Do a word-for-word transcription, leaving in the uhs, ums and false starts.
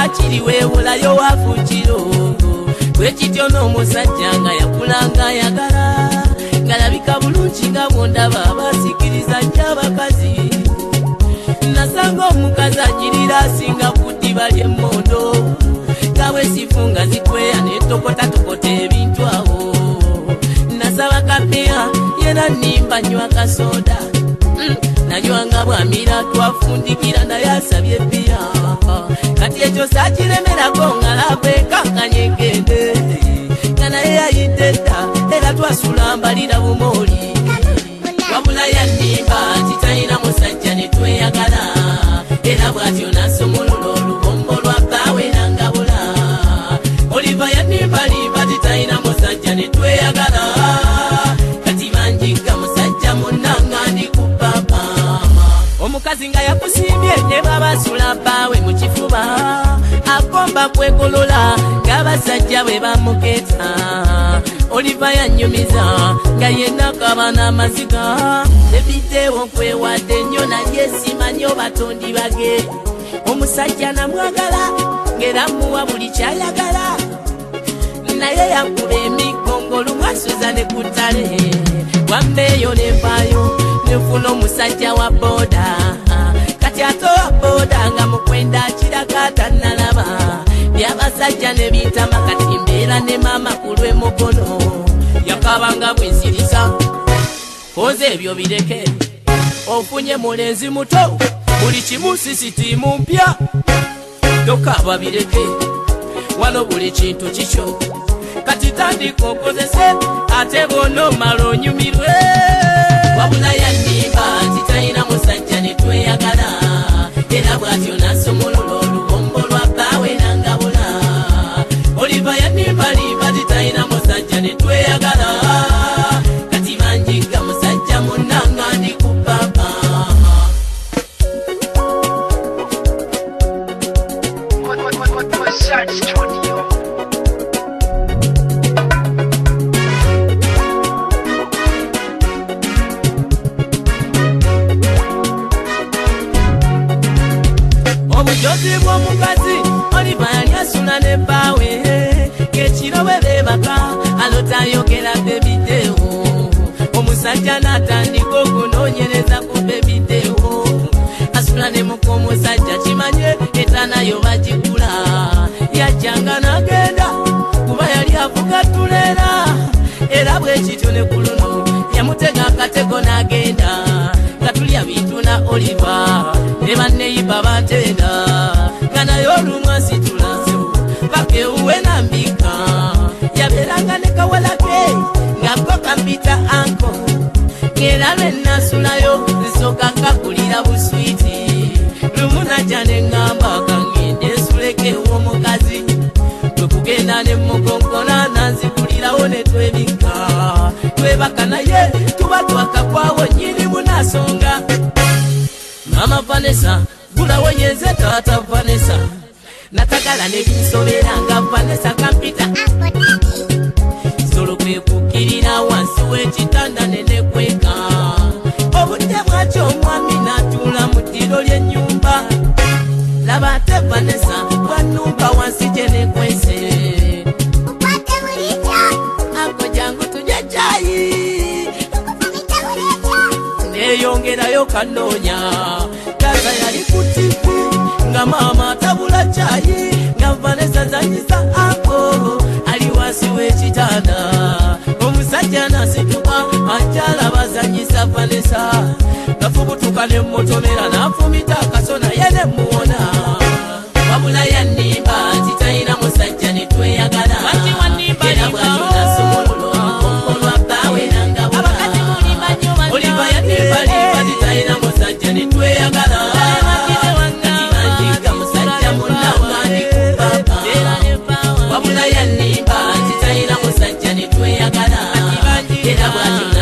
wakiri weewolayo wafukiro bwekityo n'omusajja nga yakulanga yagala ngalabika bulungi nga bwondaba basikiriza nnyo abakazi nasanga omukazi agirira asinga kuddiba ly'emmondo gawe sifunga zikweya netokotatokota ebintu awo nasaba kapeya yena nimba nnyo akasoda nanywanga bwamira twafundikira naye asabye bbiya kati ekyo sakiremerako ngalabwe kankanye ngende nga naye yayidde dda era twasula mbalira bumooli wabula yannimba nti talina musajja ne tweyagala era bw'atyo nasomolola olubombo lwa bbaawe nangabula Oliva yannimbalimba ti talina musajja ne tweyagala kati banjigga musajja munnanga ndikubaba omukazi nga yakusimbye ne babasula bbaawe mu kifuba akomba kwekolola ng'abasajja bwe bamuketa Oliva yannyumiza nga yenna kaba n'amaziga ebiddeewo nkwewadde nnyo naye simanyi batondi bage omusajja namwagala ng'era muwa buli kyayagala naye yankuba emigongo lumwasuza ne ku ttale wammeeyo nenvaayo nenfuna omusajja wa booda kati ate owa booda nga mukwenda kiraga tannalaba byabasajja ne bintama kati mbeera ne maama ku lw'emukono yakabanga bwensiriza koze ebyo bireke ofunye mulenzi muto buli kimu sisitiimu mpya tokaba bireke wano buli kintu kikyo kati tandika okozese ate bw'onoomala onyumirwe wabula yannimba nti talina musajja ne tweyagala era bw'atyo nasomolola olubombo lwa bbaawe nangabula Oliva yannimbalimba ti talina musajja ne tweyagala kati banjigga musajja munnanga ndikubaba obujozi bw'omukazi Oliva yali asula ne bbaawe ng'ekiro bwe beebaka alotayogera bebidewo omusajja n'atandika okunoonyereza ku bebidewo asula ne muka omusajja kimanye etanayo bagigula yajjanga n'agenda kuba yali avuga tuleera era bwekityo ne ku luno yamutega akatego n'agenda nga tulya bintu na Oliva ne banneyiba batenda nga naye olumu asitula bakewuwe nambika yabeeranga ne kawalake nga ko kampita anko ng'era lwe nasulayo nsooka kakulira buswiti lumu najja ne ŋŋamba kangende nsuleke ew'omukazi twe kugenda ne mukonkona nanzikulirawo ne twebika twebaka naye tuba twakakwawo nnyinimu nasonga Mama Vanessa gulawo yenze taata Vanessa natagala ne binsobera nga Vanessa kampita solo kwe kukirira wansi w'ekitanda ne nekweka obudde bwakyo omwami n'atuula mu ddiro ly'ennyumba laba ate Vanessa bwannumba wansi gye nekwese ako jangu tujye caayi neyongerayo kanoonya gaza yali ku tivi nga maama atabula caayi nga Vanessa zanyisa ako ali wansi w'ekitanda omusajja nasituka ajala bazanyisa Vanessa nafubutuka ne mutomera n'afumita akasona ye ne muwona wabula yannimba nti talina musajja ne tweyagala era bw'atyo nasomolola olubombo lwa bbaawe nangabula Oliva yannimbalimba nti talina musajja ne tweyagala kati banjigga musajja munnanga ndikubaba wabula yannimba nti talina musajja ne tweyagala era bw'atyo